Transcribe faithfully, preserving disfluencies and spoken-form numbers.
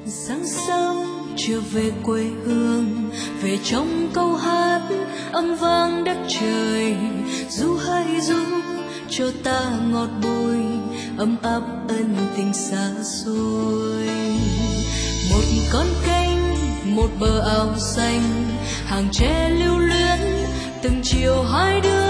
Sáng sớm chưa về quê hương, về trong câu hát âm vang đất trời, ru hay ru cho ta ngọt bùi, ấm áp ân tình xa xôi. Một con kênh, một bờ ao xanh, hàng tre lưu luyến, từng chiều hai đứa